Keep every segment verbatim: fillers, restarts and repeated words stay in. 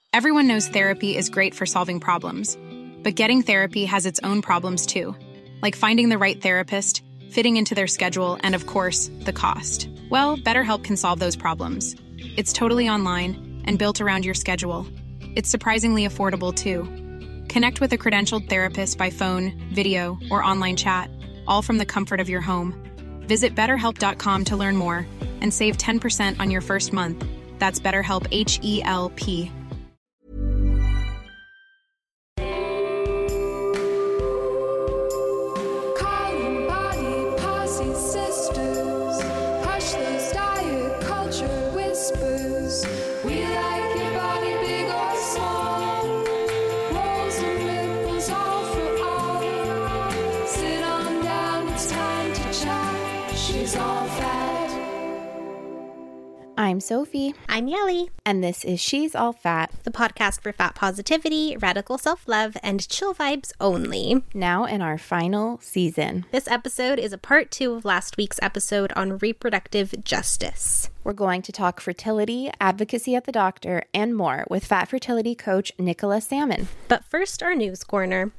Everyone knows therapy is great for solving problems, but getting therapy has its own problems too, like finding the right therapist, fitting into their schedule, and of course, the cost. Well, BetterHelp can solve those problems. It's totally online and built around your schedule. It's surprisingly affordable too. Connect with a credentialed therapist by phone, video, or online chat, all from the comfort of your home. Visit better help dot com to learn more and save ten percent on your first month. That's BetterHelp, H E L P. I'm Sophie. I'm Yelly. And this is She's All Fat, the podcast for fat positivity, radical self-love, and chill vibes only. Now in our final season. This episode is a part two of last week's episode on reproductive justice. We're going to talk fertility, advocacy at the doctor, and more with fat fertility coach Nicola Salmon. But first, our news corner.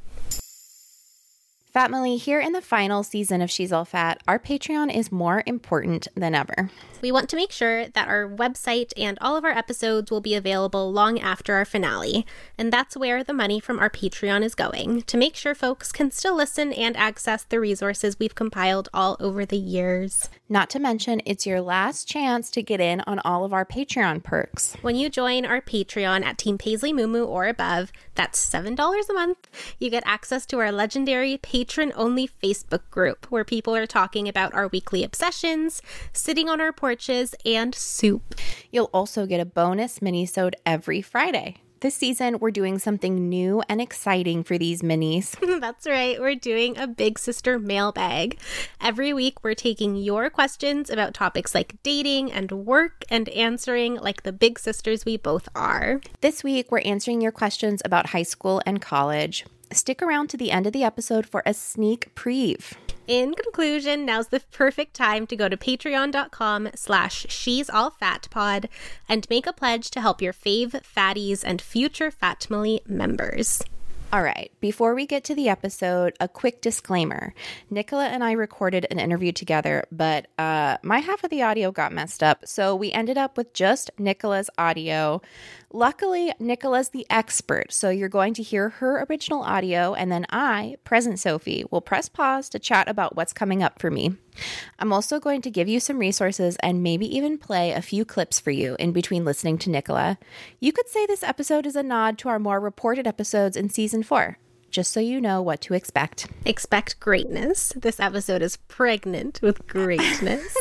Fatmily, here in the final season of She's All Fat, our Patreon is more important than ever. We want to make sure that our website and all of our episodes will be available long after our finale, and that's where the money from our Patreon is going, to make sure folks can still listen and access the resources we've compiled all over the years. Not to mention, it's your last chance to get in on all of our Patreon perks. When you join our Patreon at Team Paisley Moo or above, that's seven dollars a month, you get access to our legendary patron-only Facebook group, where people are talking about our weekly obsessions, sitting on our porches, and soup. You'll also get a bonus mini-sode every Friday. This season, we're doing something new and exciting for these minis. That's right. We're doing a Big Sister mailbag. Every week, we're taking your questions about topics like dating and work and answering like the big sisters we both are. This week, we're answering your questions about high school and college. Stick around to the end of the episode for a sneak preview. In conclusion, now's the perfect time to go to patreon.com slash she's all fat pod and make a pledge to help your fave fatties and future Fatmily members. All right, before we get to the episode, a quick disclaimer. Nicola and I recorded an interview together, but uh, my half of the audio got messed up, so we ended up with just Nicola's audio. Luckily, Nicola's the expert, so you're going to hear her original audio, and then I, present Sophie, will press pause to chat about what's coming up for me. I'm also going to give you some resources and maybe even play a few clips for you in between listening to Nicola. You could say this episode is a nod to our more reported episodes in season four, just so you know what to expect. Expect greatness. This episode is pregnant with greatness.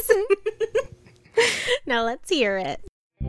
Now let's hear it.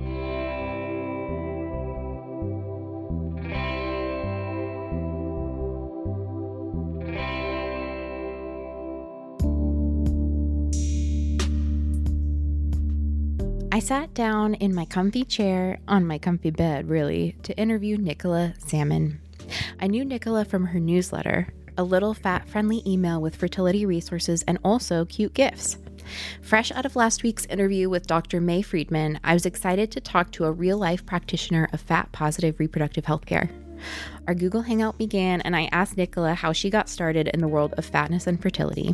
I sat down in my comfy chair, on my comfy bed, really, to interview Nicola Salmon. I knew Nicola from her newsletter, a little fat-friendly email with fertility resources and also cute gifts. Fresh out of last week's interview with Doctor May Friedman, I was excited to talk to a real-life practitioner of fat-positive reproductive health care. Our Google Hangout began, and I asked Nicola how she got started in the world of fatness and fertility.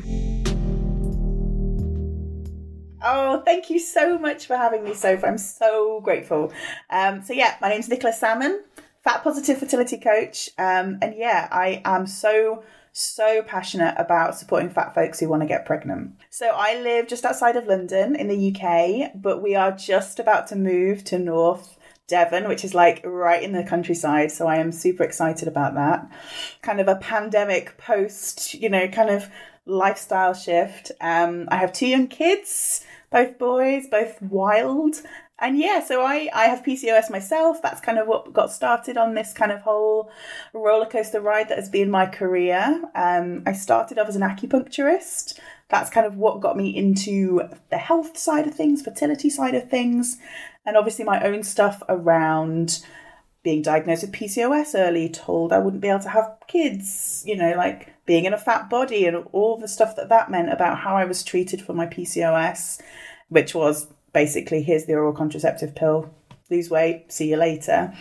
Oh, thank you so much for having me, Soph. I'm so grateful. Um, so yeah, my name's Nicola Salmon, fat positive fertility coach. Um, and yeah, I am so, so passionate about supporting fat folks who want to get pregnant. So I live just outside of London in the U K, but we are just about to move to North Devon, which is like right in the countryside. So I am super excited about that. Kind of a pandemic post, you know, kind of lifestyle shift. Um, I have two young kids, both boys, both wild. And yeah, so I, I have P C O S myself. That's kind of what got started on this kind of whole roller coaster ride that has been my career. Um, I started off as an acupuncturist. That's kind of what got me into the health side of things, fertility side of things, and obviously my own stuff around being diagnosed with P C O S early, told I wouldn't be able to have kids, you know, like being in a fat body and all the stuff that that meant about how I was treated for my P C O S, which was basically, here's the oral contraceptive pill, lose weight, see you later.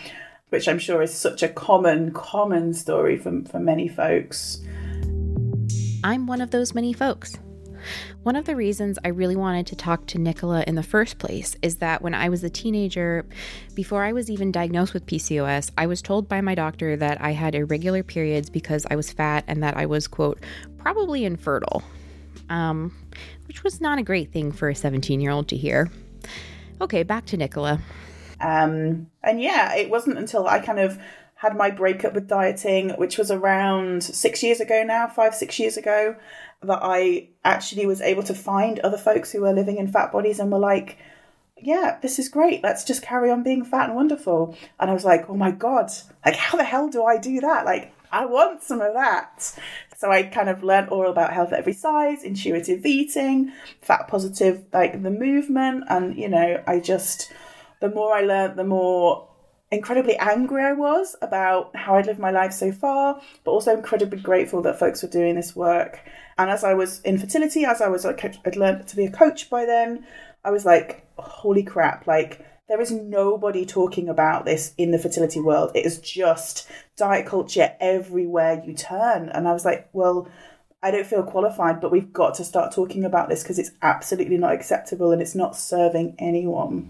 which I'm sure is such a common, common story for, for many folks. I'm one of those many folks. One of the reasons I really wanted to talk to Nicola in the first place is that when I was a teenager, before I was even diagnosed with P C O S, I was told by my doctor that I had irregular periods because I was fat and that I was, quote, probably infertile, um, which was not a great thing for a seventeen-year-old to hear. Okay, back to Nicola. Um, and yeah, it wasn't until I kind of had my breakup with dieting, which was around six years ago now, five, six years ago, that I actually was able to find other folks who were living in fat bodies and were like, yeah, this is great. Let's just carry on being fat and wonderful. And I was like, oh my God, like, how the hell do I do that? Like, I want some of that. So I kind of learned all about health at every size, intuitive eating, fat positive, like the movement. And, you know, I just, the more I learned, the more incredibly angry I was about how I'd lived my life so far, but also incredibly grateful that folks were doing this work. And as I was in fertility, as I was like, I'd learned to be a coach by then, I was like, holy crap, like there is nobody talking about this in the fertility world. It is just diet culture everywhere you turn. And I was like, well, I don't feel qualified, but we've got to start talking about this because it's absolutely not acceptable and it's not serving anyone.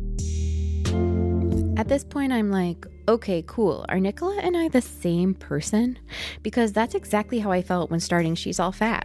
At this point, I'm like, okay, cool. Are Nicola and I the same person? Because that's exactly how I felt when starting She's All Fat.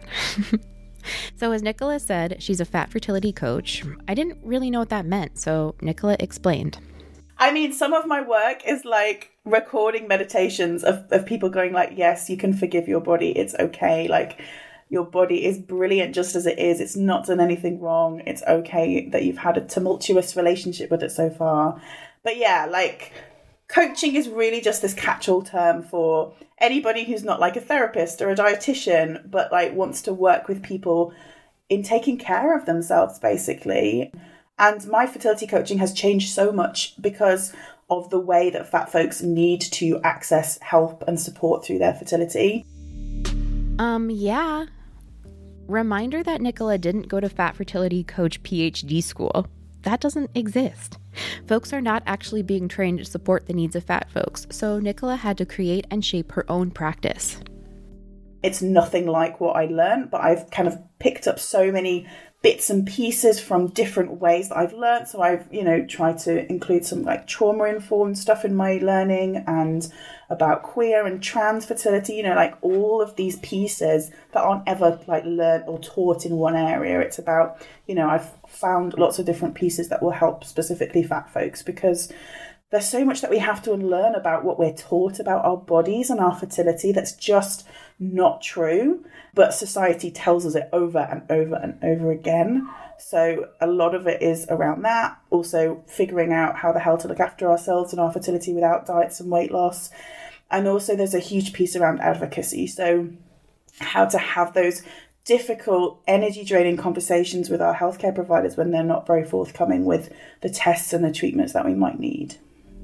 So as Nicola said, she's a fat fertility coach. I didn't really know what that meant, so Nicola explained. I mean, some of my work is like recording meditations of, of people going like, yes, you can forgive your body. It's okay. Like, your body is brilliant just as it is. It's not done anything wrong. It's okay that you've had a tumultuous relationship with it so far. But yeah, like coaching is really just this catch-all term for anybody who's not like a therapist or a dietitian, but like wants to work with people in taking care of themselves, basically. And my fertility coaching has changed so much because of the way that fat folks need to access help and support through their fertility. Um, yeah. Reminder that Nicola didn't go to Fat Fertility Coach P H D school. That doesn't exist. Folks are not actually being trained to support the needs of fat folks, so Nicola had to create and shape her own practice. It's nothing like what I learned, but I've kind of picked up so many bits and pieces from different ways that I've learned. So I've, you know, tried to include some like trauma-informed stuff in my learning and about queer and trans fertility, you know, like all of these pieces that aren't ever like learned or taught in one area. It's about, you know, I've found lots of different pieces that will help specifically fat folks because there's so much that we have to unlearn about what we're taught about our bodies and our fertility that's just not true, but society tells us it over and over and over again. So a lot of it is around that. Also figuring out how the hell to look after ourselves and our fertility without diets and weight loss. And also there's a huge piece around advocacy. So how to have those difficult, energy draining conversations with our healthcare providers when they're not very forthcoming with the tests and the treatments that we might need.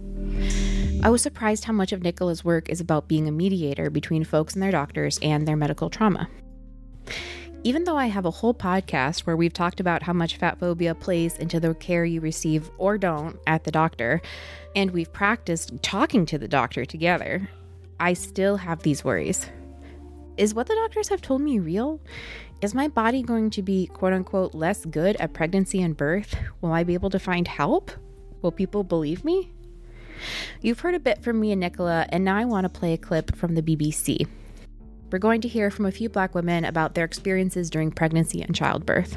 I was surprised how much of Nicola's work is about being a mediator between folks and their doctors and their medical trauma. Even though I have a whole podcast where we've talked about how much fat phobia plays into the care you receive or don't at the doctor, and we've practiced talking to the doctor together, I still have these worries. Is what the doctors have told me real? Is my body going to be quote-unquote less good at pregnancy and birth? Will I be able to find help? Will people believe me? You've heard a bit from me and Nicola, and now I want to play a clip from the B B C. We're going to hear from a few Black women about their experiences during pregnancy and childbirth.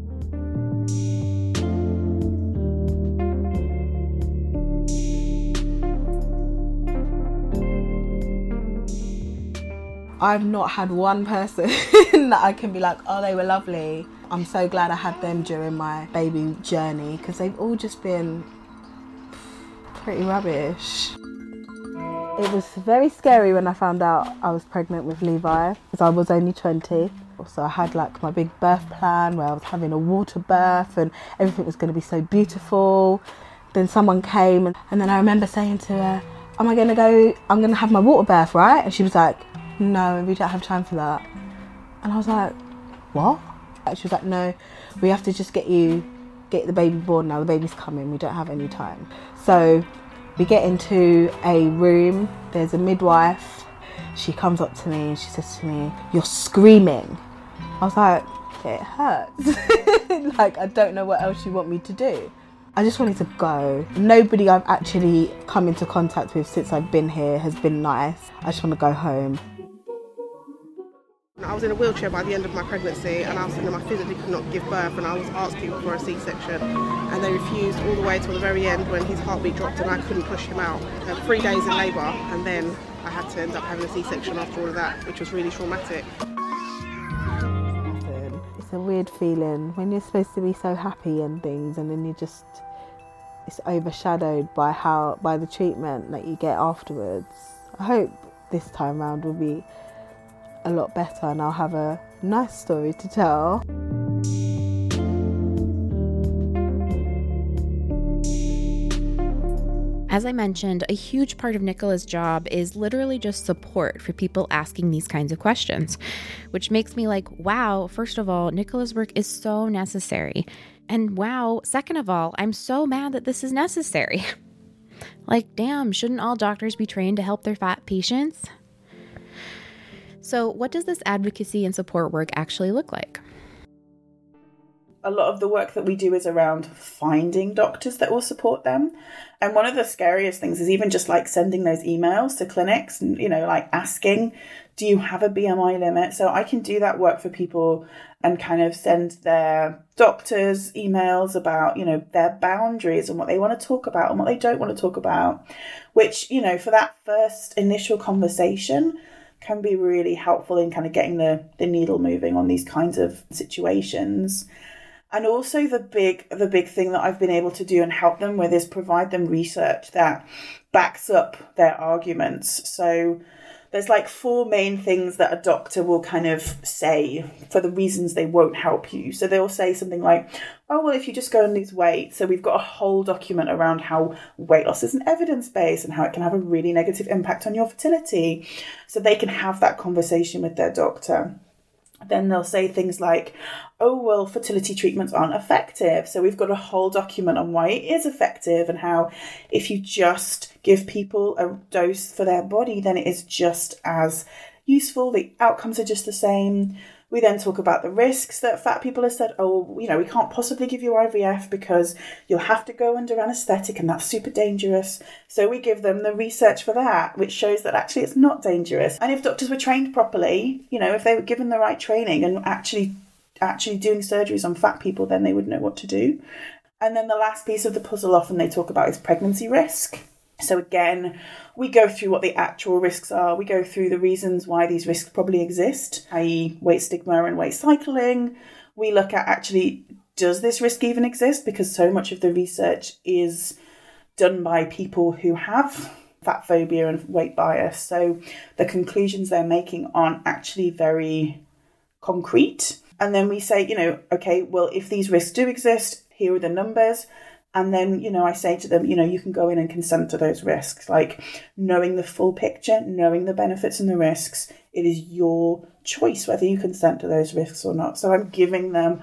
I've not had one person that I can be like, oh, they were lovely. I'm so glad I had them during my baby journey because they've all just been pretty rubbish. It was very scary when I found out I was pregnant with Levi because I was only twenty. So I had like my big birth plan where I was having a water birth and everything was going to be so beautiful. Then someone came and, and then I remember saying to her, am I going to go, I'm going to have my water birth, right? And she was like, no, we don't have time for that. And I was like, what? She was like, no, we have to just get you, get the baby born now, the baby's coming, we don't have any time. So We get into a room, there's a midwife. She comes up to me and she says to me, "You're screaming." I was like, it hurts. Like, I don't know what else you want me to do. I just wanted to go. Nobody I've actually come into contact with since I've been here has been nice. I just want to go home. I was in a wheelchair by the end of my pregnancy, and I was and I physically could not give birth, and I was asking for a C-section, and they refused all the way till the very end when his heartbeat dropped and I couldn't push him out. Uh, three days in labour, and then I had to end up having a C-section after all of that, which was really traumatic. It's a weird feeling when you're supposed to be so happy and things, and then you just, it's overshadowed by how by the treatment that you get afterwards. I hope this time round will be a lot better and I'll have a nice story to tell. As I mentioned, a huge part of Nicola's job is literally just support for people asking these kinds of questions, which makes me like, wow, first of all, Nicola's work is so necessary. And wow, second of all, I'm so mad that this is necessary. Like, damn, shouldn't all doctors be trained to help their fat patients? So what does this advocacy and support work actually look like? A lot of the work that we do is around finding doctors that will support them. And one of the scariest things is even just like sending those emails to clinics and, you know, like asking, do you have a B M I limit? So I can do that work for people and kind of send their doctors emails about, you know, their boundaries and what they want to talk about and what they don't want to talk about, which, you know, for that first initial conversation can be really helpful in kind of getting the, the needle moving on these kinds of situations. And also the big the big thing that I've been able to do and help them with is provide them research that backs up their arguments. So there's like four main things that a doctor will kind of say for the reasons they won't help you. So they'll say something like, oh, well, if you just go and lose weight. So we've got a whole document around how weight loss is an evidence-based and how it can have a really negative impact on your fertility. So they can have that conversation with their doctor. Then they'll say things like, oh, well, fertility treatments aren't effective. So we've got a whole document on why it is effective and how if you just give people a dose for their body, then it is just as useful. The outcomes are just the same. We then talk about the risks that fat people have said, oh, you know, we can't possibly give you I V F because you'll have to go under anaesthetic and that's super dangerous. So we give them the research for that, which shows that actually it's not dangerous. And if doctors were trained properly, you know, if they were given the right training and actually actually doing surgeries on fat people, then they would know what to do. And then the last piece of the puzzle often they talk about is pregnancy risk. So again, we go through what the actual risks are. We go through the reasons why these risks probably exist, that is weight stigma and weight cycling. We look at actually, does this risk even exist? Because so much of the research is done by people who have fat phobia and weight bias. So the conclusions they're making aren't actually very concrete. And then we say, you know, okay, well, if these risks do exist, here are the numbers. And then, you know, I say to them, you know, you can go in and consent to those risks, like knowing the full picture, knowing the benefits and the risks. It is your choice whether you consent to those risks or not. So I'm giving them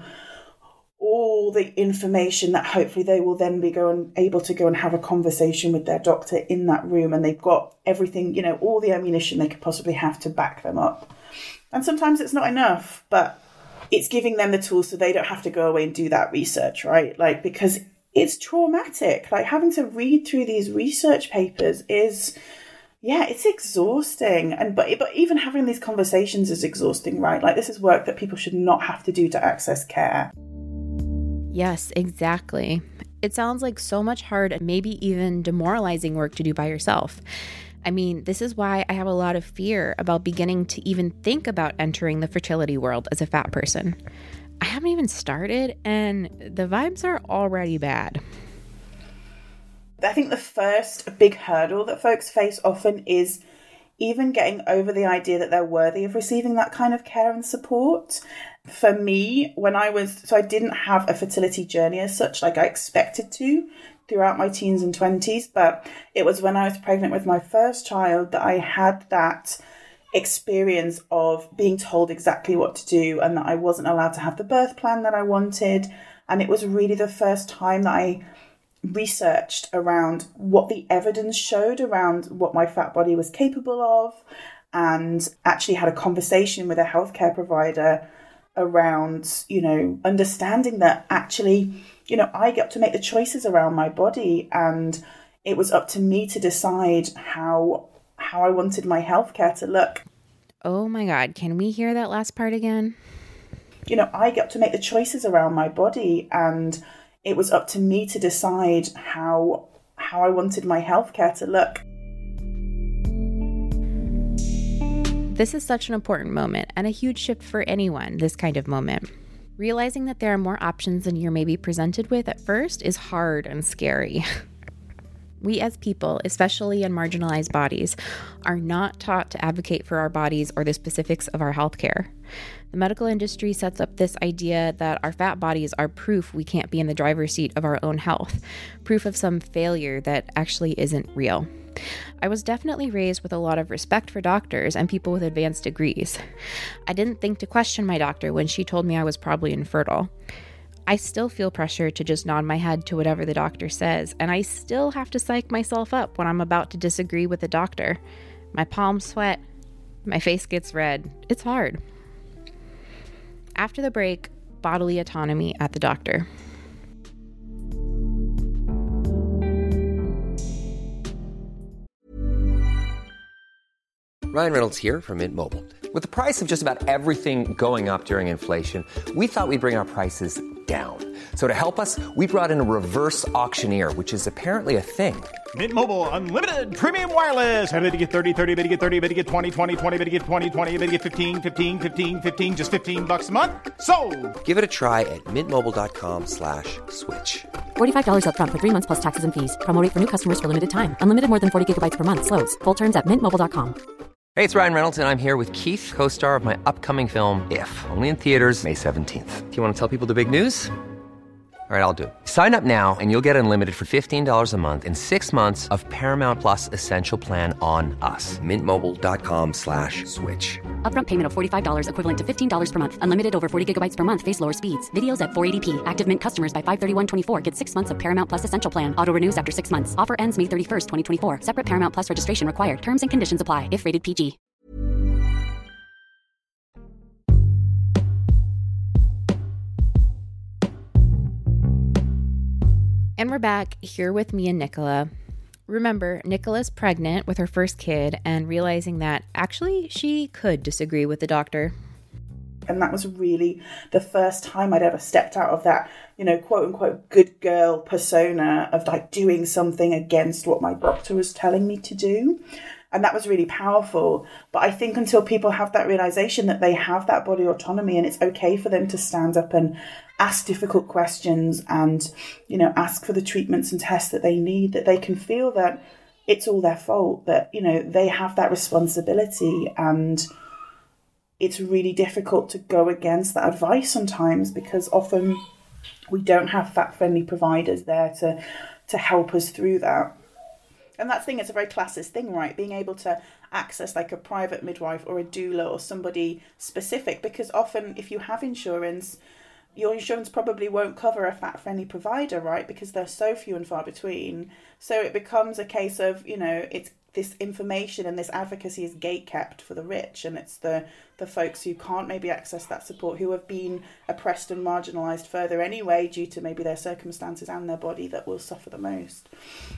all the information that hopefully they will then be going, able to go and have a conversation with their doctor in that room. And they've got everything, you know, all the ammunition they could possibly have to back them up. And sometimes it's not enough, but it's giving them the tools so they don't have to go away and do that research, right? Like, because it's traumatic. Like having to read through these research papers is, yeah, it's exhausting. And but but even having these conversations is exhausting, right? Like this is work that people should not have to do to access care. Yes, exactly. It sounds like so much hard and maybe even demoralizing work to do by yourself. I mean, this is why I have a lot of fear about beginning to even think about entering the fertility world as a fat person. I haven't even started and the vibes are already bad. I think the first big hurdle that folks face often is even getting over the idea that they're worthy of receiving that kind of care and support. For me, when I was, so I didn't have a fertility journey as such, like I expected to throughout my teens and twenties, but it was when I was pregnant with my first child that I had that experience of being told exactly what to do and that I wasn't allowed to have the birth plan that I wanted. And it was really the first time that I researched around what the evidence showed around what my fat body was capable of, and actually had a conversation with a healthcare provider around, you know, understanding that actually, you know, I get to make the choices around my body, and it was up to me to decide how how I wanted my healthcare to look. Oh my God, can we hear that last part again? You know, I get to make the choices around my body, and it was up to me to decide how how I wanted my healthcare to look. This is such an important moment and a huge shift for anyone, this kind of moment. Realizing that there are more options than you're maybe presented with at first is hard and scary. We as people, especially in marginalized bodies, are not taught to advocate for our bodies or the specifics of our healthcare. The medical industry sets up this idea that our fat bodies are proof we can't be in the driver's seat of our own health, proof of some failure that actually isn't real. I was definitely raised with a lot of respect for doctors and people with advanced degrees. I didn't think to question my doctor when she told me I was probably infertile. I still feel pressure to just nod my head to whatever the doctor says, and I still have to psych myself up when I'm about to disagree with the doctor. My palms sweat, my face gets red. It's hard. After the break, bodily autonomy at the doctor. Ryan Reynolds here from Mint Mobile. With the price of just about everything going up during inflation, we thought we'd bring our prices down. So to help us, we brought in a reverse auctioneer, which is apparently a thing. Mint Mobile Unlimited Premium Wireless. How to get thirty, thirty, how to get thirty, how to get twenty, twenty, twenty, how to get twenty, twenty, how to get fifteen, fifteen, fifteen, fifteen, just fifteen bucks a month? Sold! Give it a try at mintmobile.com slash switch. forty-five dollars up front for three months plus taxes and fees. Promo rate for new customers for limited time. Unlimited more than forty gigabytes per month. Slows full terms at mint mobile dot com. Hey, it's Ryan Reynolds, and I'm here with Keith, co-star of my upcoming film, If, only in theaters May seventeenth. Do you want to tell people the big news? All right, I'll do it. Sign up now and you'll get unlimited for fifteen dollars a month and six months of Paramount Plus Essential Plan on us. Mintmobile.com slash switch. Upfront payment of forty-five dollars equivalent to fifteen dollars per month. Unlimited over forty gigabytes per month. Face lower speeds. Videos at four eighty p. Active Mint customers by five thirty-one twenty-four get six months of Paramount Plus Essential Plan. Auto renews after six months. Offer ends May thirty-first, twenty twenty-four. Separate Paramount Plus registration required. Terms and conditions apply if rated P G. And we're back here with me and Nicola. Remember, Nicola's pregnant with her first kid and realizing that actually she could disagree with the doctor. And that was really the first time I'd ever stepped out of that, you know, quote unquote, good girl persona of like doing something against what my doctor was telling me to do. And that was really powerful. But I think until people have that realization that they have that body autonomy and it's okay for them to stand up and ask difficult questions and, you know, ask for the treatments and tests that they need, that they can feel that it's all their fault, that, you know, they have that responsibility. And it's really difficult to go against that advice sometimes because often we don't have fat-friendly providers there to, to help us through that. And that thing is a very classist thing, right? Being able to access like a private midwife or a doula or somebody specific, because often if you have insurance, your insurance probably won't cover a fat-friendly provider, right? Because they're so few and far between. So it becomes a case of, you know, it's this information and this advocacy is gate-kept for the rich, and it's the, the folks who can't maybe access that support, who have been oppressed and marginalised further anyway due to maybe their circumstances and their body, that will suffer the most.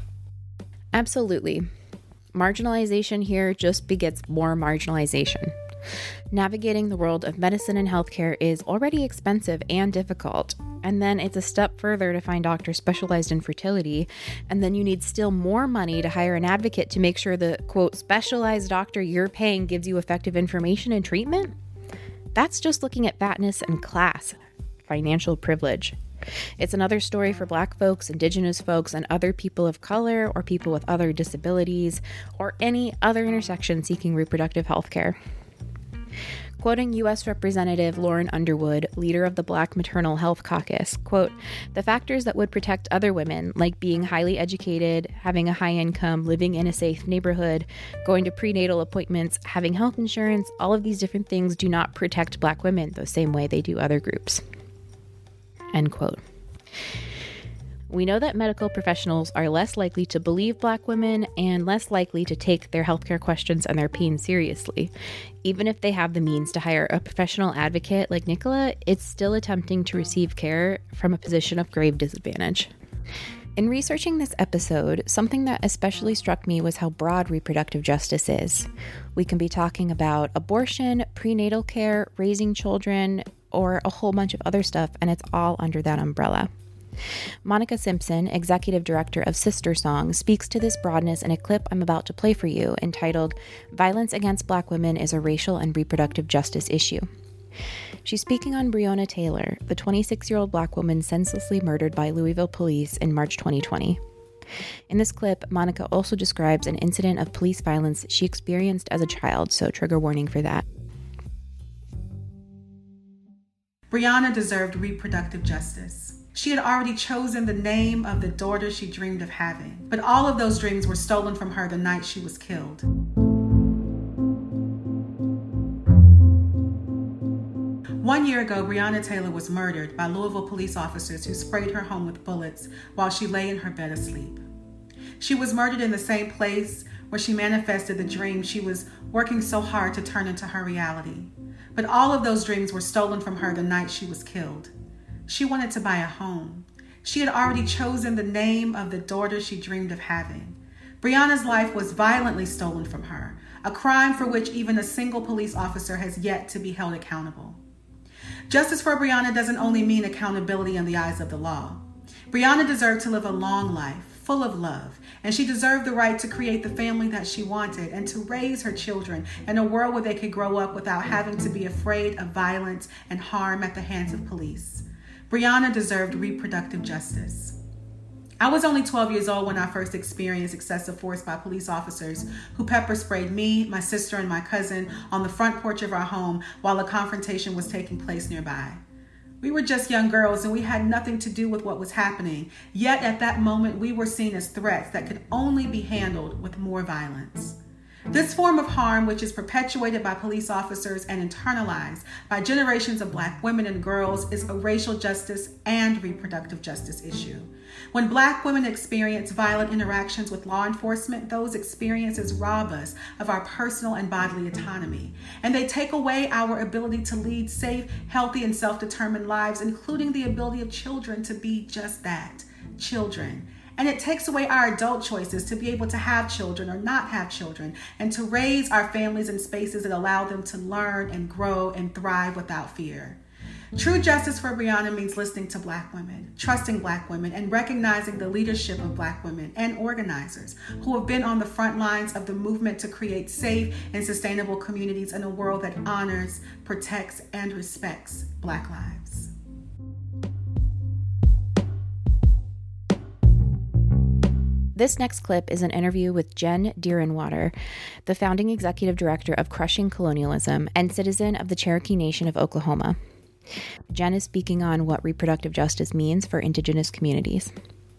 Absolutely. Marginalization here just begets more marginalization. Navigating the world of medicine and healthcare is already expensive and difficult, and then it's a step further to find doctors specialized in fertility, and then you need still more money to hire an advocate to make sure the, quote, specialized doctor you're paying gives you effective information and treatment? That's just looking at fatness and class, financial privilege. It's another story for Black folks, Indigenous folks, and other people of color or people with other disabilities or any other intersection seeking reproductive health care. Quoting U S Representative Lauren Underwood, leader of the Black Maternal Health Caucus, quote, "The factors that would protect other women, like being highly educated, having a high income, living in a safe neighborhood, going to prenatal appointments, having health insurance, all of these different things do not protect Black women the same way they do other groups." End quote. We know that medical professionals are less likely to believe Black women and less likely to take their healthcare questions and their pain seriously. Even if they have the means to hire a professional advocate like Nicola, it's still attempting to receive care from a position of grave disadvantage. In researching this episode, something that especially struck me was how broad reproductive justice is. We can be talking about abortion, prenatal care, raising children, or a whole bunch of other stuff, and it's all under that umbrella. Monica Simpson, executive director of Sister Song, speaks to this broadness in a clip I'm about to play for you, entitled "Violence Against Black Women is a Racial and Reproductive Justice Issue." She's speaking on Breonna Taylor, the twenty-six-year-old Black woman senselessly murdered by Louisville police in March twenty twenty. In this clip, Monica also describes an incident of police violence she experienced as a child, so trigger warning for that. Breonna deserved reproductive justice. She had already chosen the name of the daughter she dreamed of having, but all of those dreams were stolen from her the night she was killed. One year ago, Breonna Taylor was murdered by Louisville police officers who sprayed her home with bullets while she lay in her bed asleep. She was murdered in the same place where she manifested the dream she was working so hard to turn into her reality. But all of those dreams were stolen from her the night she was killed. She wanted to buy a home. She had already chosen the name of the daughter she dreamed of having. Breonna's life was violently stolen from her, a crime for which even a single police officer has yet to be held accountable. Justice for Breonna doesn't only mean accountability in the eyes of the law. Breonna deserved to live a long life, full of love, and she deserved the right to create the family that she wanted and to raise her children in a world where they could grow up without having to be afraid of violence and harm at the hands of police. Breonna deserved reproductive justice. I was only twelve years old when I first experienced excessive force by police officers who pepper sprayed me, my sister, and my cousin on the front porch of our home while a confrontation was taking place nearby. We were just young girls and we had nothing to do with what was happening, yet at that moment we were seen as threats that could only be handled with more violence. This form of harm, which is perpetuated by police officers and internalized by generations of Black women and girls, is a racial justice and reproductive justice issue. When Black women experience violent interactions with law enforcement, those experiences rob us of our personal and bodily autonomy, and they take away our ability to lead safe, healthy, and self-determined lives, including the ability of children to be just that, children. And it takes away our adult choices to be able to have children or not have children, and to raise our families in spaces that allow them to learn and grow and thrive without fear. True justice for Breonna means listening to Black women, trusting Black women, and recognizing the leadership of Black women and organizers who have been on the front lines of the movement to create safe and sustainable communities in a world that honors, protects, and respects Black lives. This next clip is an interview with Jen Deerenwater, the founding executive director of Crushing Colonialism and citizen of the Cherokee Nation of Oklahoma. Jen is speaking on what reproductive justice means for Indigenous communities.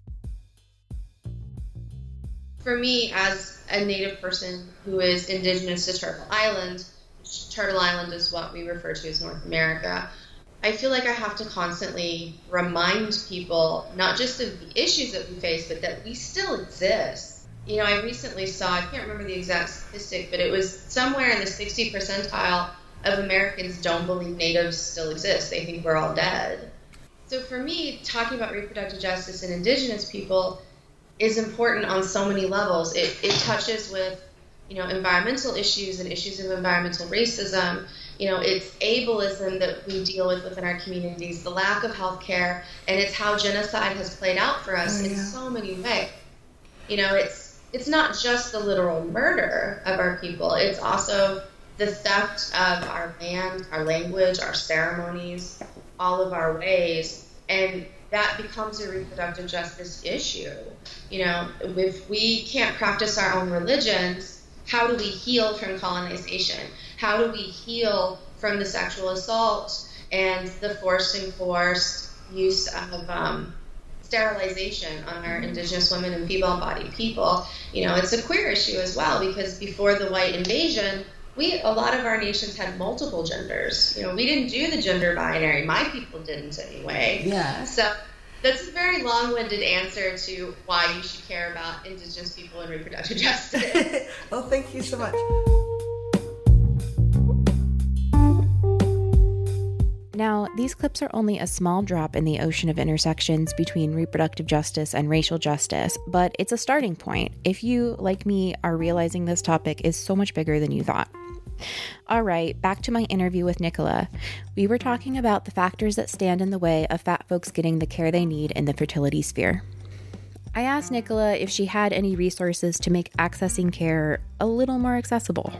For me, as a Native person who is Indigenous to Turtle Island, Turtle Island is what we refer to as North America, I feel like I have to constantly remind people not just of the issues that we face, but that we still exist. You know, I recently saw, I can't remember the exact statistic, but it was somewhere in the sixty percentile of Americans don't believe natives still exist. They think we're all dead. So for me, talking about reproductive justice and Indigenous people is important on so many levels. It, it touches with, you know, environmental issues and issues of environmental racism. You know, it's ableism that we deal with within our communities, the lack of health care, and it's how genocide has played out for us oh, yeah. in so many ways. You know, it's it's not just the literal murder of our people, it's also the theft of our land, our language, our ceremonies, all of our ways, and that becomes a reproductive justice issue. You know, if we can't practice our own religions, how do we heal from colonization? How do we heal from the sexual assault and the forced and coerced use of um, sterilization on our Indigenous women and female-bodied people? You know, it's a queer issue as well, because before the white invasion, we a lot of our nations had multiple genders. You know, we didn't do the gender binary. My people didn't anyway. Yeah. So That's a very long-winded answer to why you should care about Indigenous people and reproductive justice. Well, thank you so much. Now, these clips are only a small drop in the ocean of intersections between reproductive justice and racial justice, but it's a starting point if you, like me, are realizing this topic is so much bigger than you thought. All right, back to my interview with Nicola. We were talking about the factors that stand in the way of fat folks getting the care they need in the fertility sphere. I asked Nicola if she had any resources to make accessing care a little more accessible.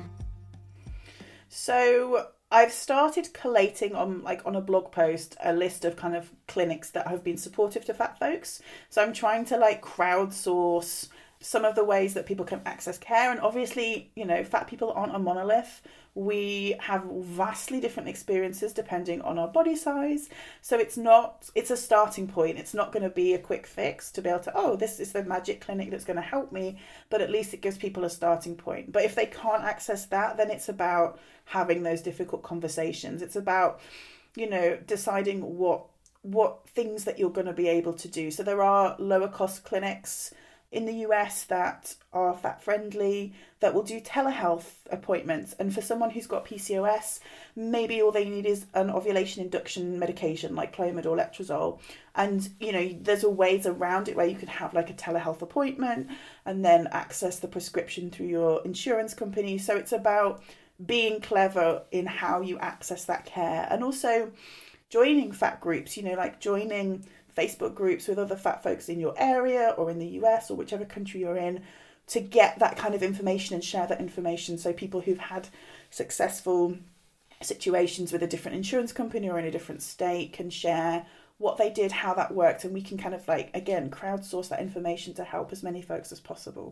So I've started collating on like on a blog post a list of kind of clinics that have been supportive to fat folks. So I'm trying to like crowdsource some of the ways that people can access care. And obviously, you know, fat people aren't a monolith. We have vastly different experiences depending on our body size. So it's not, it's a starting point. It's not going to be a quick fix to be able to, oh, this is the magic clinic that's going to help me. But at least it gives people a starting point. But if they can't access that, then it's about having those difficult conversations. It's about, you know, deciding what what things that you're going to be able to do. So there are lower cost clinics in the U S that are fat friendly, that will do telehealth appointments. And for someone who's got P C O S, maybe all they need is an ovulation induction medication like Clomid or Letrozole. And, you know, there's a ways around it where you could have like a telehealth appointment and then access the prescription through your insurance company. So it's about being clever in how you access that care, and also joining fat groups, you know, like joining Facebook groups with other fat folks in your area or in the U S or whichever country you're in, to get that kind of information and share that information, so people who've had successful situations with a different insurance company or in a different state can share what they did, how that worked, and we can kind of like, again, crowdsource that information to help as many folks as possible.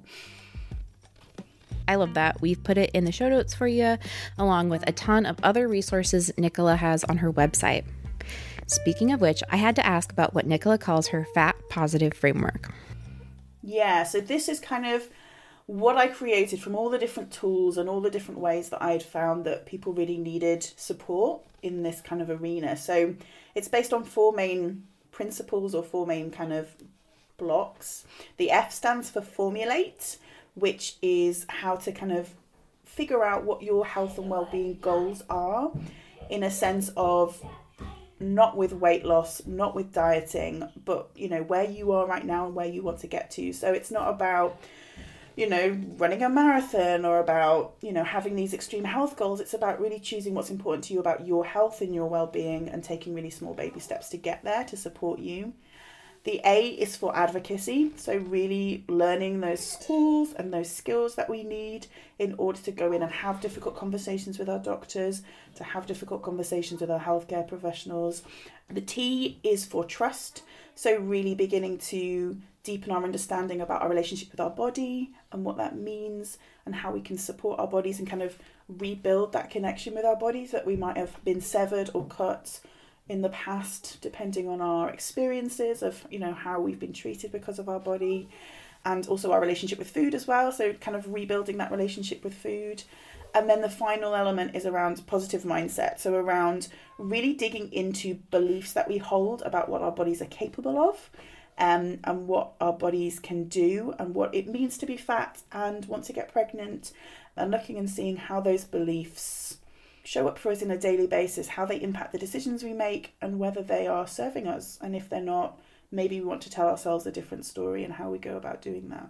I love that. We've put it in the show notes for you, along with a ton of other resources Nicola has on her website. Speaking of which, I had to ask about what Nicola calls her fat positive framework. Yeah, so this is kind of what I created from all the different tools and all the different ways that I had found that people really needed support in this kind of arena. So it's based on four main principles or four main kind of blocks. The F stands for formulate, which is how to kind of figure out what your health and well-being goals are, in a sense of not with weight loss, not with dieting, but, you know, where you are right now and where you want to get to. So it's not about, you know, running a marathon or about, you know, having these extreme health goals. It's about really choosing what's important to you about your health and your well-being and taking really small baby steps to get there, to support you. The A is for advocacy, so really learning those tools and those skills that we need in order to go in and have difficult conversations with our doctors, to have difficult conversations with our healthcare professionals. The T is for trust, so really beginning to deepen our understanding about our relationship with our body and what that means and how we can support our bodies and kind of rebuild that connection with our bodies that we might have been severed or cut in the past, depending on our experiences of, you know, how we've been treated because of our body, and also our relationship with food as well. So kind of rebuilding that relationship with food. And then the final element is around positive mindset. So around really digging into beliefs that we hold about what our bodies are capable of, um, and what our bodies can do and what it means to be fat and want to get pregnant, and looking and seeing how those beliefs show up for us in a daily basis, how they impact the decisions we make and whether they are serving us. And if they're not, maybe we want to tell ourselves a different story and how we go about doing that.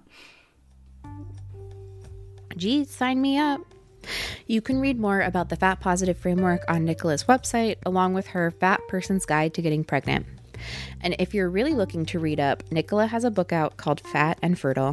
Geez, sign me up. You can read more about the Fat Positive Framework on Nicola's website, along with her Fat Person's Guide to Getting Pregnant. And if you're really looking to read up, Nicola has a book out called Fat and Fertile.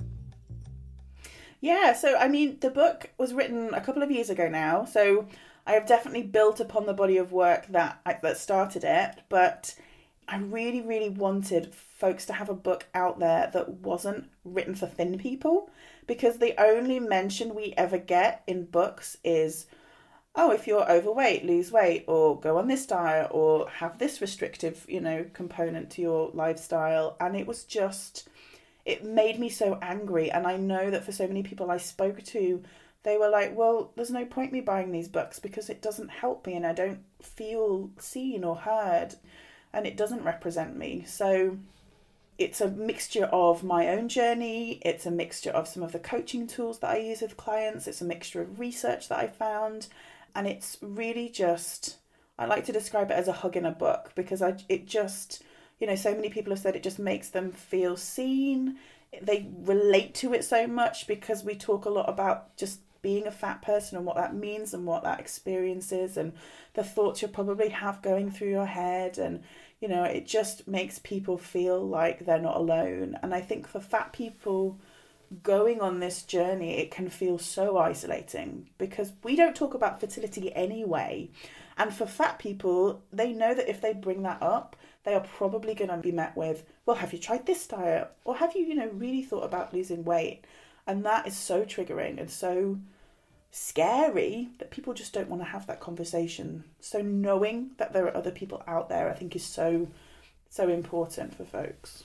Yeah, so I mean, the book was written a couple of years ago now, so I have definitely built upon the body of work that I, that started it, but I really, really wanted folks to have a book out there that wasn't written for thin people, because the only mention we ever get in books is, oh, if you're overweight, lose weight, or go on this diet, or have this restrictive, you know, component to your lifestyle. And it was just, it made me so angry. And I know that for so many people I spoke to, they were like, well, there's no point me buying these books because it doesn't help me and I don't feel seen or heard. and it doesn't represent me. So it's a mixture of my own journey. It's a mixture of some of the coaching tools that I use with clients. It's a mixture of research that I found. And it's really just, I like to describe it as a hug in a book, because I, it just, you know, so many people have said it just makes them feel seen. They relate to it so much because we talk a lot about just being a fat person and what that means and what that experience is and the thoughts you'll probably have going through your head. And, you know, it just makes people feel like they're not alone. And I think for fat people going on this journey, it can feel so isolating because we don't talk about fertility anyway. And for fat people, they know that if they bring that up, they are probably going to be met with, well, have you tried this diet? Or have you, you know, really thought about losing weight? And that is so triggering and so scary that people just don't want to have that conversation. So knowing that there are other people out there, I think is so, so important for folks.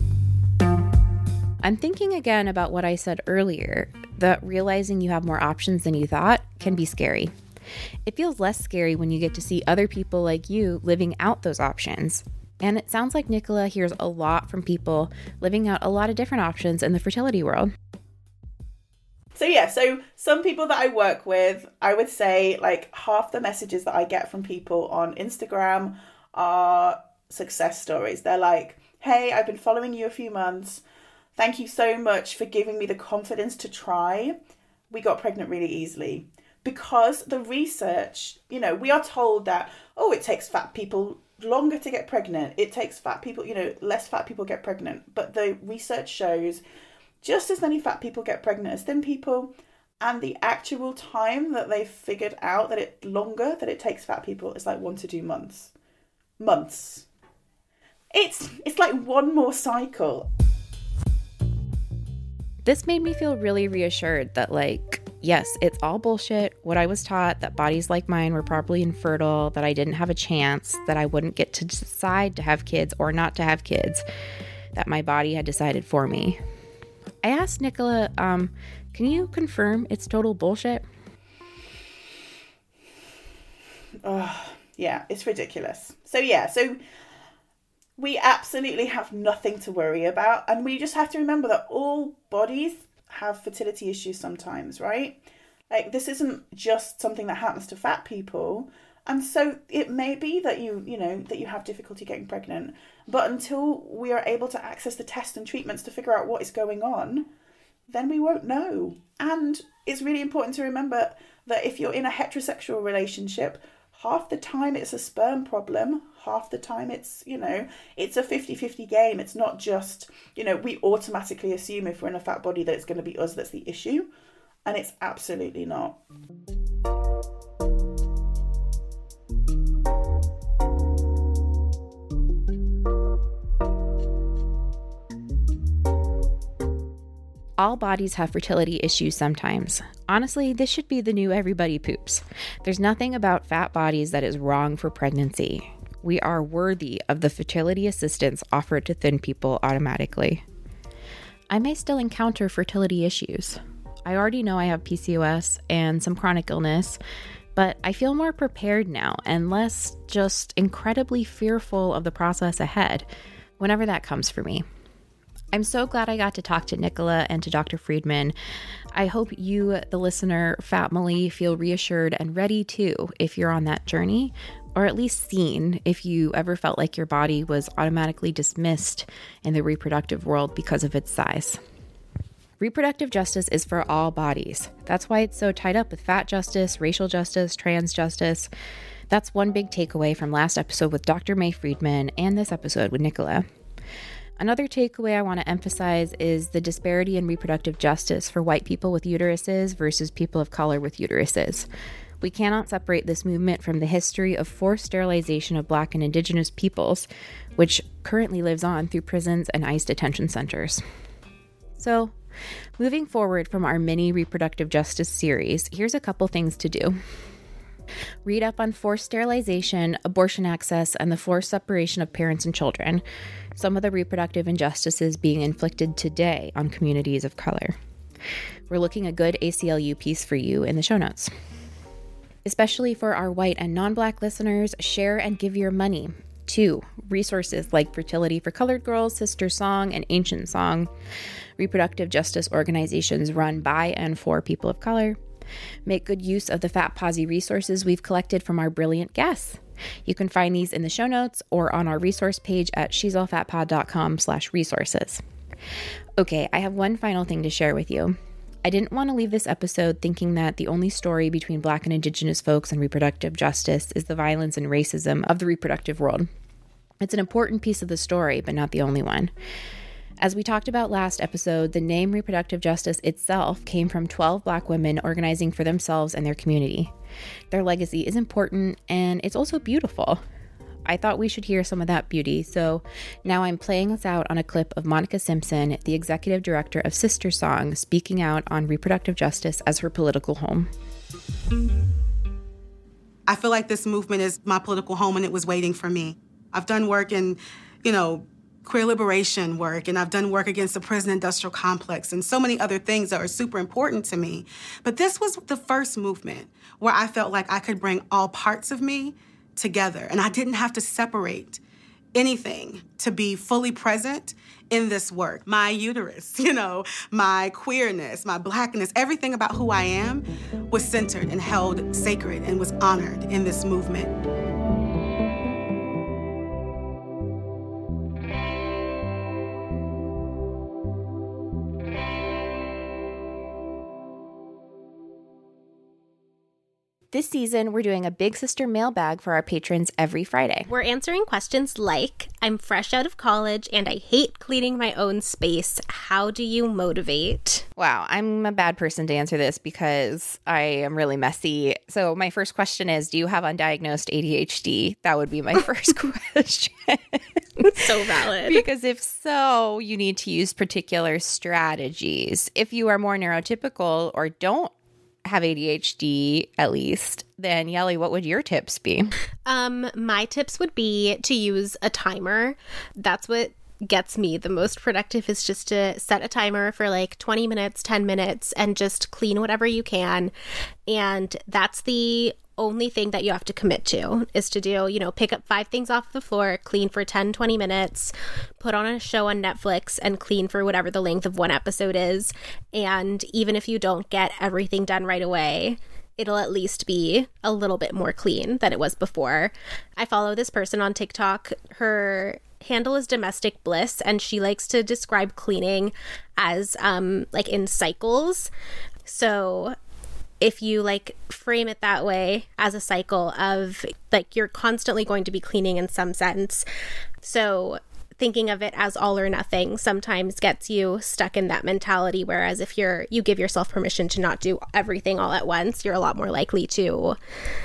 I'm thinking again about what I said earlier, that realizing you have more options than you thought can be scary. It feels less scary when you get to see other people like you living out those options. And it sounds like Nicola hears a lot from people living out a lot of different options in the fertility world. So yeah, so some people that I work with, I would say like half the messages that I get from people on Instagram are success stories. They're like, hey, I've been following you a few months. Thank you so much for giving me the confidence to try. We got pregnant really easily. Because the research, you know, we are told that, oh, it takes fat people longer to get pregnant. It takes fat people, you know, less fat people get pregnant. But the research shows just as many fat people get pregnant as thin people. And the actual time that they've figured out that it longer that it takes fat people is like one to two months. Months. It's it's like one more cycle. This made me feel really reassured that, like, yes, it's all bullshit. What I was taught, that bodies like mine were probably infertile, that I didn't have a chance, that I wouldn't get to decide to have kids or not to have kids, that my body had decided for me. I asked Nicola, um, can you confirm it's total bullshit? Oh, yeah, it's ridiculous. So yeah, so we absolutely have nothing to worry about. And we just have to remember that all bodies have fertility issues sometimes, right? Like, this isn't just something that happens to fat people. And so it may be that you, you know, that you have difficulty getting pregnant. But until we are able to access the tests and treatments to figure out what is going on, then we won't know. And it's really important to remember that if you're in a heterosexual relationship, half the time it's a sperm problem, half the time it's, you know, it's a fifty-fifty game. It's not just, you know, we automatically assume if we're in a fat body that it's going to be us that's the issue. And it's absolutely not. All bodies have fertility issues sometimes. Honestly, this should be the new everybody poops. There's nothing about fat bodies that is wrong for pregnancy. We are worthy of the fertility assistance offered to thin people automatically. I may still encounter fertility issues. I already know I have P C O S and some chronic illness, but I feel more prepared now and less just incredibly fearful of the process ahead, whenever that comes for me. I'm so glad I got to talk to Nicola and to Doctor Friedman. I hope you, the listener, family, feel reassured and ready too if you're on that journey, or at least seen if you ever felt like your body was automatically dismissed in the reproductive world because of its size. Reproductive justice is for all bodies. That's why it's so tied up with fat justice, racial justice, trans justice. That's one big takeaway from last episode with Doctor May Friedman and this episode with Nicola. Another takeaway I want to emphasize is the disparity in reproductive justice for white people with uteruses versus people of color with uteruses. We cannot separate this movement from the history of forced sterilization of Black and Indigenous peoples, which currently lives on through prisons and ICE detention centers. So, moving forward from our mini reproductive justice series, here's a couple things to do. Read up on forced sterilization, abortion access, and the forced separation of parents and children, some of the reproductive injustices being inflicted today on communities of color. We're looking a good A C L U piece for you in the show notes. Especially for our white and non-Black listeners, share and give your money Two, resources like Fertility for Colored Girls, Sister Song, and Ancient Song, reproductive justice organizations run by and for people of color. Make good use of the Fat Posy resources we've collected from our brilliant guests. You can find these in the show notes or on our resource page at she's all fat pod dot com slash resources. Okay, I have one final thing to share with you. I didn't want to leave this episode thinking that the only story between Black and Indigenous folks and reproductive justice is the violence and racism of the reproductive world. It's an important piece of the story, but not the only one. As we talked about last episode, the name reproductive justice itself came from twelve Black women organizing for themselves and their community. Their legacy is important, and it's also beautiful. I thought we should hear some of that beauty, so now I'm playing us out on a clip of Monica Simpson, the executive director of Sister Song, speaking out on reproductive justice as her political home. I feel like this movement is my political home, and it was waiting for me. I've done work in, you know, queer liberation work, and I've done work against the prison industrial complex and so many other things that are super important to me. But this was the first movement where I felt like I could bring all parts of me together, and I didn't have to separate anything to be fully present in this work. My uterus, you know, my queerness, my Blackness, everything about who I am was centered and held sacred and was honored in this movement. This season, we're doing a Big Sister mailbag for our patrons every Friday. We're answering questions like, I'm fresh out of college and I hate cleaning my own space. How do you motivate? Wow, I'm a bad person to answer this because I am really messy. So my first question is, do you have undiagnosed A D H D? That would be my first question. So valid. Because if so, you need to use particular strategies. If you are more neurotypical or don't have A D H D at least, then Yelly, what would your tips be? Um, my tips would be to use a timer. That's what gets me the most productive, is just to set a timer for like twenty minutes, ten minutes, and just clean whatever you can. And that's the only thing that you have to commit to, is to do, you know, pick up five things off the floor, clean for ten, twenty minutes, put on a show on Netflix and clean for whatever the length of one episode is. And even if you don't get everything done right away, it'll at least be a little bit more clean than it was before. I follow this person on TikTok. Her handle is Domestic Bliss, and she likes to describe cleaning as um like in cycles. So if you like frame it that way, as a cycle of like you're constantly going to be cleaning in some sense. So thinking of it as all or nothing sometimes gets you stuck in that mentality, whereas if you're you give yourself permission to not do everything all at once, you're a lot more likely to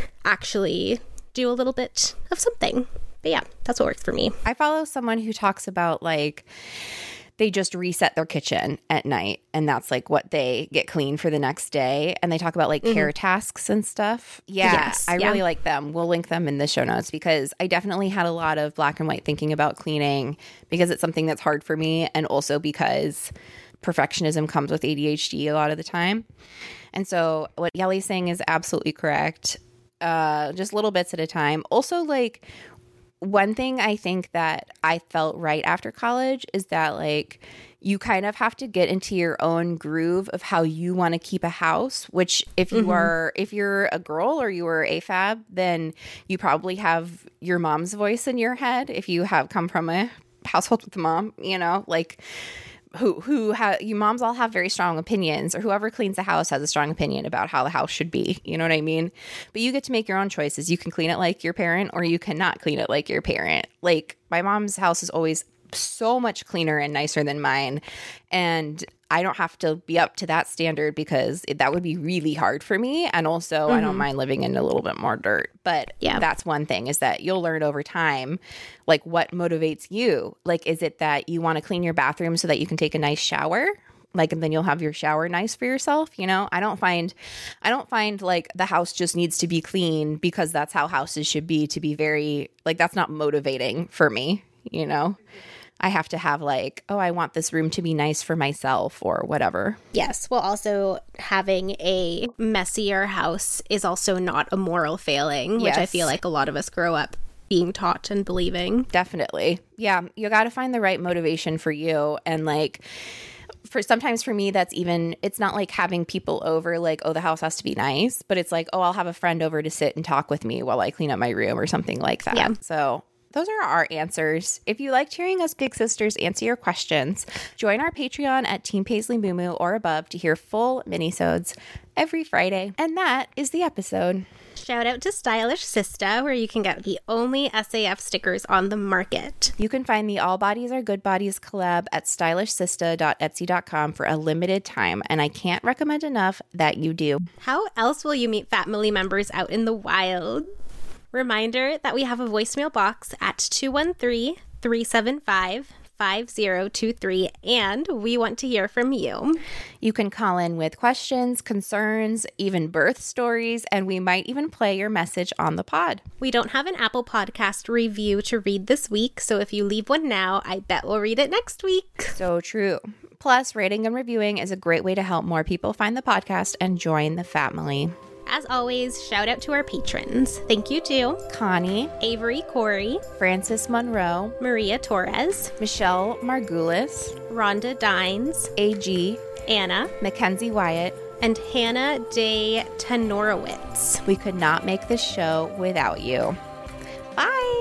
actually do a little bit of something. But yeah, that's what works for me. I follow someone who talks about like they just reset their kitchen at night, and that's like what they get clean for the next day. And they talk about like mm-hmm. care tasks and stuff. Yeah, yes, I yeah. really like them. We'll link them in the show notes because I definitely had a lot of black and white thinking about cleaning because it's something that's hard for me, and also because perfectionism comes with A D H D a lot of the time. And so what Yelly's saying is absolutely correct. Uh, just little bits at a time. Also, like, one thing I think that I felt right after college is that like you kind of have to get into your own groove of how you want to keep a house, which if you mm-hmm. are if you're a girl or you are A F A B, then you probably have your mom's voice in your head if you have come from a household with a mom, you know, like who who have you moms all have very strong opinions, or whoever cleans the house has a strong opinion about how the house should be. You know what I mean? But you get to make your own choices. You can clean it like your parent, or you cannot clean it like your parent. Like my mom's house is always so much cleaner and nicer than mine, and I don't have to be up to that standard because it, that would be really hard for me. And also mm-hmm. I don't mind living in a little bit more dirt. But yeah, that's one thing, is that you'll learn over time, like what motivates you. Like, is it that you want to clean your bathroom so that you can take a nice shower? Like, and then you'll have your shower nice for yourself. You know, I don't find, I don't find like the house just needs to be clean because that's how houses should be, to be very, like, that's not motivating for me, you know? I have to have like, oh, I want this room to be nice for myself or whatever. Yes. Well, also having a messier house is also not a moral failing, which yes. I feel like a lot of us grow up being taught and believing. Definitely. Yeah, you got to find the right motivation for you. And like, for sometimes for me, that's even, it's not like having people over, like, oh, the house has to be nice, but it's like, oh, I'll have a friend over to sit and talk with me while I clean up my room or something like that. Yeah. So those are our answers. If you liked hearing us Big Sisters answer your questions, join our Patreon at Team Paisley Moo Moo or above to hear full minisodes every Friday. And that is the episode. Shout out to Stylish Sista, where you can get the only S A F stickers on the market. You can find the All Bodies Are Good Bodies collab at stylish sista dot etsy dot com for a limited time, and I can't recommend enough that you do. How else will you meet family members out in the wild? Reminder that we have a voicemail box at two one three, three seven five, five zero two three, and we want to hear from you. You can call in with questions, concerns, even birth stories, and we might even play your message on the pod. We don't have an Apple Podcast review to read this week, so if you leave one now, I bet we'll read it next week. So true. Plus, rating and reviewing is a great way to help more people find the podcast and join the family. As always, shout out to our patrons. Thank you to Connie, Avery Corey, Francis Monroe, Maria Torres, Michelle Margulis, Rhonda Dines, A G, Anna, Mackenzie Wyatt, and Hannah Day Tenorowitz. We could not make this show without you. Bye!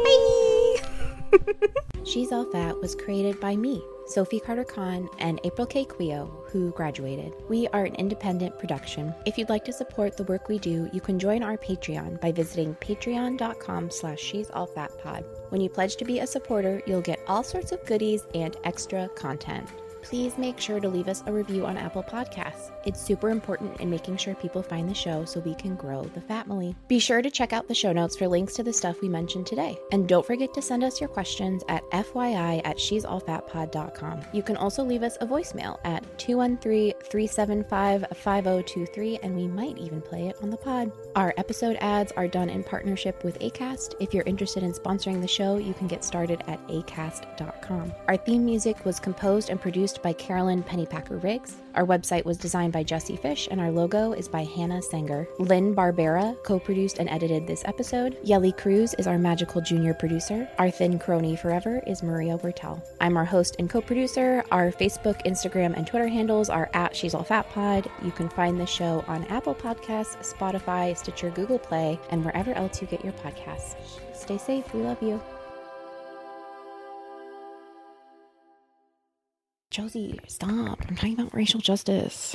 Bye! She's All Fat was created by me, Sophie Carter-Kahn, and April K. Quio, who graduated. We are an independent production. If you'd like to support the work we do, you can join our Patreon by visiting patreon.com slash she's all fat pod. When you pledge to be a supporter, you'll get all sorts of goodies and extra content. Please make sure to leave us a review on Apple Podcasts. It's super important in making sure people find the show so we can grow the family. Be sure to check out the show notes for links to the stuff we mentioned today. And don't forget to send us your questions at F Y I at she's all fat pod dot com. You can also leave us a voicemail at two one three, three seven five, five zero two three, and we might even play it on the pod. Our episode ads are done in partnership with Acast. If you're interested in sponsoring the show, you can get started at acast dot com. Our theme music was composed and produced by Carolyn Pennypacker Riggs. Our website was designed by Jesse Fish, and our logo is by Hannah Sanger. Lynn Barbera co-produced and edited this episode. Yelly Cruz is our magical junior producer. Our thin crony forever is Maria Wertel. I'm our host and co-producer. Our Facebook, Instagram, and Twitter handles are at She's All Fat Pod. You can find the show on Apple Podcasts, Spotify, Stitcher, Google Play, and wherever else you get your podcasts. Stay safe. We love you. Josie, stop. I'm talking about racial justice.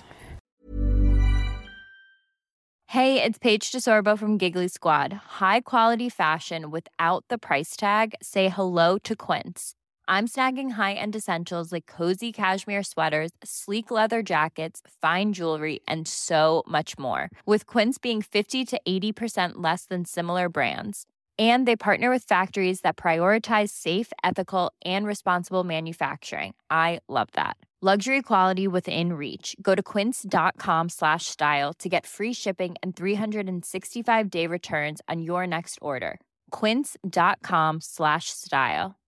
Hey, it's Paige DeSorbo from Giggly Squad. High quality fashion without the price tag. Say hello to Quince. I'm snagging high-end essentials like cozy cashmere sweaters, sleek leather jackets, fine jewelry, and so much more. With Quince being fifty to eighty percent less than similar brands. And they partner with factories that prioritize safe, ethical, and responsible manufacturing. I love that. Luxury quality within reach. Go to quince.com slash style to get free shipping and three sixty-five day returns on your next order. Quince.com slash style.